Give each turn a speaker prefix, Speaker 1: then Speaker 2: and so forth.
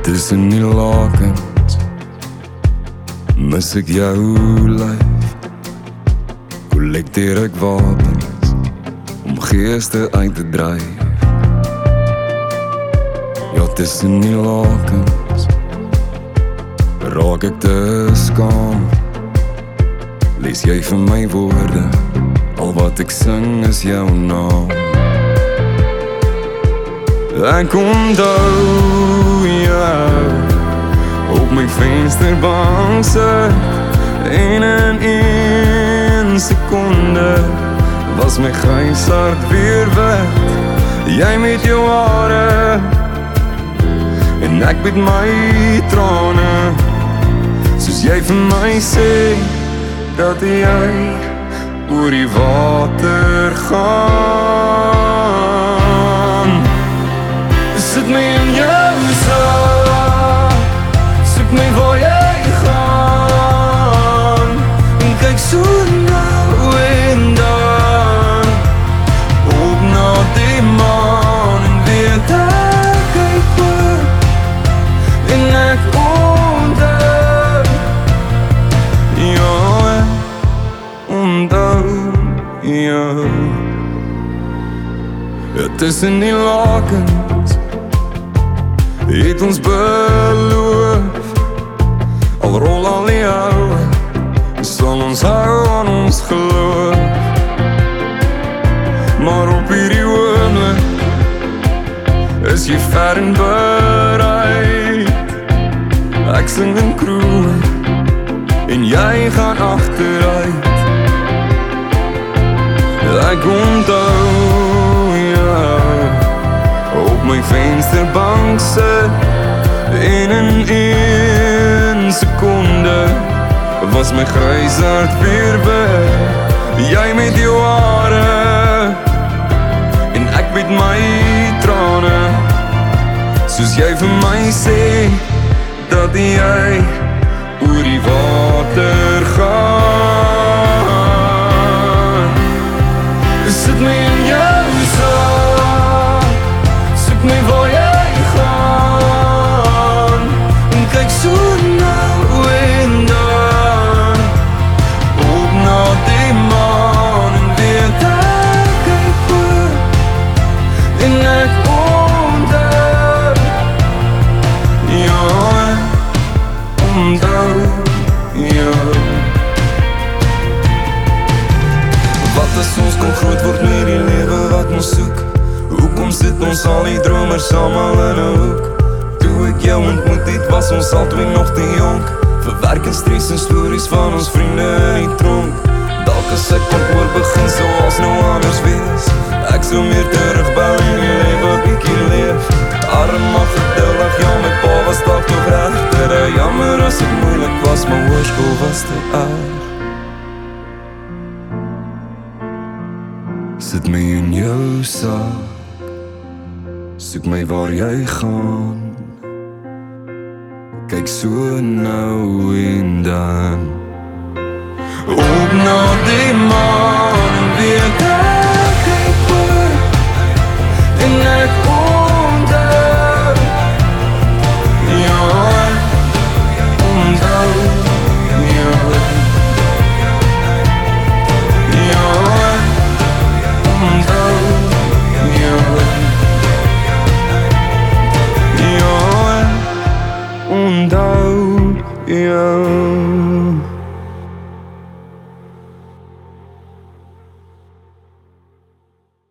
Speaker 1: Tussen die lakens mis ek jou lyf. Kollekteer ek wapens om geeste uit te dryf. Ja, tussen die lakens raak ek te skaam. Lees jy vir my woorde, al wat ek sing is jou naam. Ek onthou jou op my vensterbank sit, en in 1 sekonde was my grys hart weer wit. Jy met jou hare en ek met my trane, soos jy vir my sê dat jy oor die water gaan. Sit my in jou sak, soek my waar jy gaan, en kyk so nou en dan op na die maan, en weet ek kyk oor en ek onthou. Ja, ek onthou jou. Tussen die lakens het ons beloof, al rol al die ouwe, sal ons hou aan ons geloof. Maar op hierdie oomblik is jy ver en bereid. Ek sing in kroeg en jy gaan achteruit. Ek onthou jou op my vensterbank sit, en in 1 sekonde was my grys hart weer weg. Jy met jou hare en ek met my trane, soos jy vir my sê dat jy oor die water gaan. Sit my in jou sak, soek my waar jy gaan, en kyk so nou en dan op na die maan, en weet ek kyk oor en ek onthou. Ja, ek onthou jou. Wat as ons kon groot word met die lewe wat ons soek? Hoekom sit ons al die dromers samal in 'n hoek? Toe ek jou ontmoet het, was ons al twee nog te jonk. Verwerk en stres en stories van ons vriende in die tronk. Dalk as ek kon oorbegin soos nou anders wees, ek sou meer terugbou en die lewe bykie leef. Arm maar geduldig, ja my pa was dalk nog regter. Jammer as het moeilik was, maar hoërskool was te erg. Sit my in jou sak, soek my waar jy gaan, kyk so nou en dan op na die maan, en weet ek kyk oor en ek onthou. Ja, ek onthou jou. Ja, ek onthou jou. Ja, ek onthou jou.